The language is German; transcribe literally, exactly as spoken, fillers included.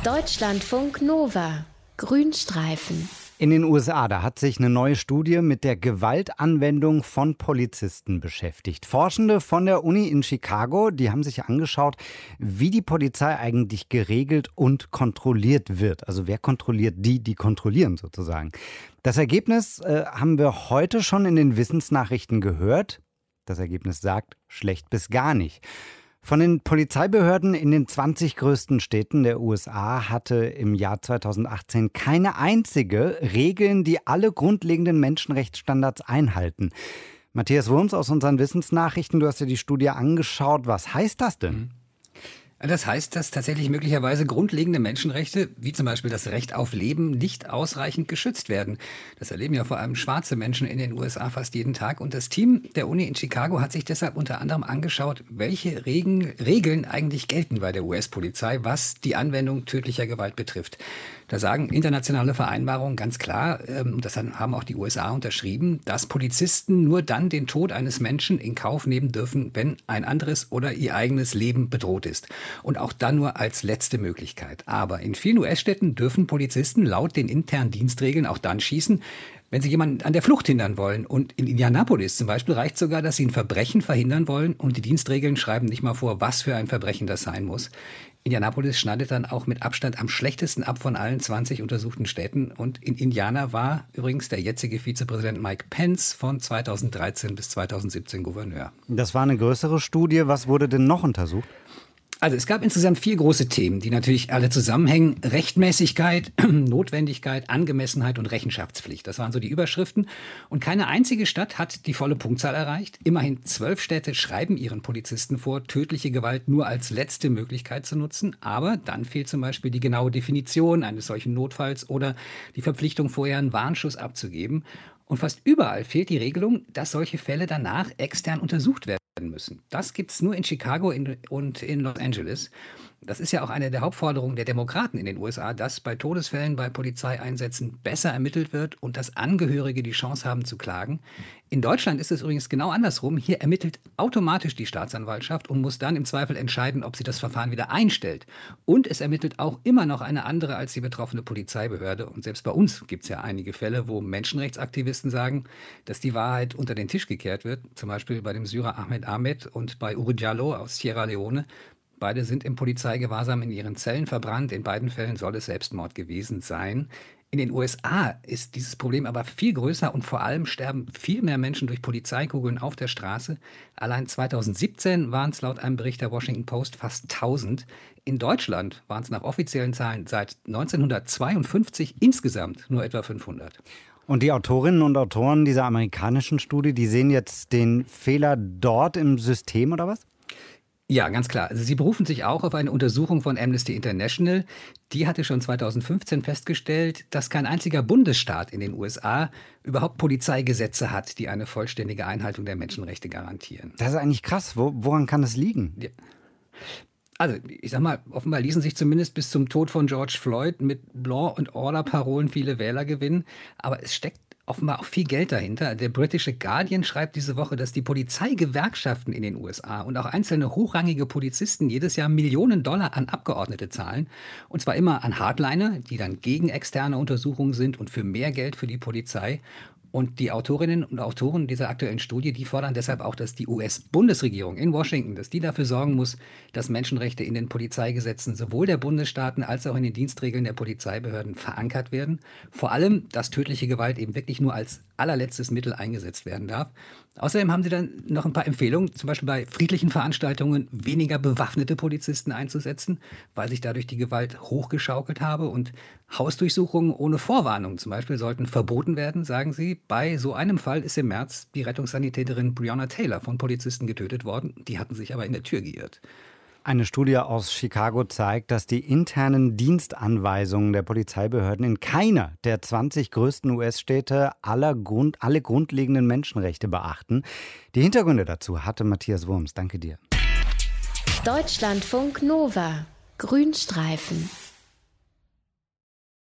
Deutschlandfunk Nova, Grünstreifen. In den U S A, da hat sich eine neue Studie mit der Gewaltanwendung von Polizisten beschäftigt. Forschende von der Uni in Chicago, die haben sich angeschaut, wie die Polizei eigentlich geregelt und kontrolliert wird. Also wer kontrolliert die, die kontrollieren sozusagen. Das Ergebnis äh, haben wir heute schon in den Wissensnachrichten gehört. Das Ergebnis sagt, schlecht bis gar nicht. Von den Polizeibehörden in den zwanzig größten Städten der U S A hatte im Jahr zweitausendachtzehn keine einzige Regeln, die alle grundlegenden Menschenrechtsstandards einhalten. Matthias Wurms aus unseren Wissensnachrichten, du hast dir die Studie angeschaut. Was heißt das denn? Das heißt, dass tatsächlich möglicherweise grundlegende Menschenrechte, wie zum Beispiel das Recht auf Leben, nicht ausreichend geschützt werden. Das erleben ja vor allem schwarze Menschen in den U S A fast jeden Tag. Und das Team der Uni in Chicago hat sich deshalb unter anderem angeschaut, welche Regen, Regeln eigentlich gelten bei der U S-Polizei, was die Anwendung tödlicher Gewalt betrifft. Da sagen internationale Vereinbarungen ganz klar, ähm, das haben auch die U S A unterschrieben, dass Polizisten nur dann den Tod eines Menschen in Kauf nehmen dürfen, wenn ein anderes oder ihr eigenes Leben bedroht ist. Und auch dann nur als letzte Möglichkeit. Aber in vielen U S-Städten dürfen Polizisten laut den internen Dienstregeln auch dann schießen, wenn sie jemanden an der Flucht hindern wollen. Und in Indianapolis zum Beispiel reicht sogar, dass sie ein Verbrechen verhindern wollen und die Dienstregeln schreiben nicht mal vor, was für ein Verbrechen das sein muss. Indianapolis schneidet dann auch mit Abstand am schlechtesten ab von allen zwanzig untersuchten Städten. Und in Indiana war übrigens der jetzige Vizepräsident Mike Pence von zweitausenddreizehn bis zweitausendsiebzehn Gouverneur. Das war eine größere Studie. Was wurde denn noch untersucht? Also es gab insgesamt vier große Themen, die natürlich alle zusammenhängen. Rechtmäßigkeit, Notwendigkeit, Angemessenheit und Rechenschaftspflicht. Das waren so die Überschriften. Und keine einzige Stadt hat die volle Punktzahl erreicht. Immerhin zwölf Städte schreiben ihren Polizisten vor, tödliche Gewalt nur als letzte Möglichkeit zu nutzen. Aber dann fehlt zum Beispiel die genaue Definition eines solchen Notfalls oder die Verpflichtung, vorher einen Warnschuss abzugeben. Und fast überall fehlt die Regelung, dass solche Fälle danach extern untersucht werden müssen. Das gibt es nur in Chicago in, und in Los Angeles. Das ist ja auch eine der Hauptforderungen der Demokraten in den U S A, dass bei Todesfällen bei Polizeieinsätzen besser ermittelt wird und dass Angehörige die Chance haben zu klagen. In Deutschland ist es übrigens genau andersrum. Hier ermittelt automatisch die Staatsanwaltschaft und muss dann im Zweifel entscheiden, ob sie das Verfahren wieder einstellt. Und es ermittelt auch immer noch eine andere als die betroffene Polizeibehörde. Und selbst bei uns gibt es ja einige Fälle, wo Menschenrechtsaktivisten sagen, dass die Wahrheit unter den Tisch gekehrt wird. Zum Beispiel bei dem Syrer Ahmed Ahmed und bei Uri Diallo aus Sierra Leone. Beide sind im Polizeigewahrsam in ihren Zellen verbrannt. In beiden Fällen soll es Selbstmord gewesen sein. In den U S A ist dieses Problem aber viel größer und vor allem sterben viel mehr Menschen durch Polizeikugeln auf der Straße. Allein zweitausendsiebzehn waren es laut einem Bericht der Washington Post fast tausend. In Deutschland waren es nach offiziellen Zahlen seit neunzehnhundertzweiundfünfzig insgesamt nur etwa fünfhundert. Und die Autorinnen und Autoren dieser amerikanischen Studie, die sehen jetzt den Fehler dort im System oder was? Ja, ganz klar. Also sie berufen sich auch auf eine Untersuchung von Amnesty International. Die hatte schon zweitausendfünfzehn festgestellt, dass kein einziger Bundesstaat in den U S A überhaupt Polizeigesetze hat, die eine vollständige Einhaltung der Menschenrechte garantieren. Das ist eigentlich krass. Wo, woran kann es liegen? Ja. Also, ich sag mal, offenbar ließen sich zumindest bis zum Tod von George Floyd mit Law and Order Parolen viele Wähler gewinnen. Aber es steckt offenbar auch viel Geld dahinter. Der britische Guardian schreibt diese Woche, dass die Polizeigewerkschaften in den U S A und auch einzelne hochrangige Polizisten jedes Jahr Millionen Dollar an Abgeordnete zahlen. Und zwar immer an Hardliner, die dann gegen externe Untersuchungen sind und für mehr Geld für die Polizei. Und die Autorinnen und Autoren dieser aktuellen Studie, die fordern deshalb auch, dass die U S-Bundesregierung in Washington, dass die dafür sorgen muss, dass Menschenrechte in den Polizeigesetzen sowohl der Bundesstaaten als auch in den Dienstregeln der Polizeibehörden verankert werden. Vor allem, dass tödliche Gewalt eben wirklich nur als allerletztes Mittel eingesetzt werden darf. Außerdem haben sie dann noch ein paar Empfehlungen, zum Beispiel bei friedlichen Veranstaltungen weniger bewaffnete Polizisten einzusetzen, weil sich dadurch die Gewalt hochgeschaukelt habe. Und Hausdurchsuchungen ohne Vorwarnung zum Beispiel sollten verboten werden, sagen sie. Bei so einem Fall ist im März die Rettungssanitäterin Breonna Taylor von Polizisten getötet worden. Die hatten sich aber in der Tür geirrt. Eine Studie aus Chicago zeigt, dass die internen Dienstanweisungen der Polizeibehörden in keiner der zwanzig größten U S-Städte aller Grund, alle grundlegenden Menschenrechte beachten. Die Hintergründe dazu hatte Matthias Wurms. Danke dir. Deutschlandfunk Nova, Grünstreifen.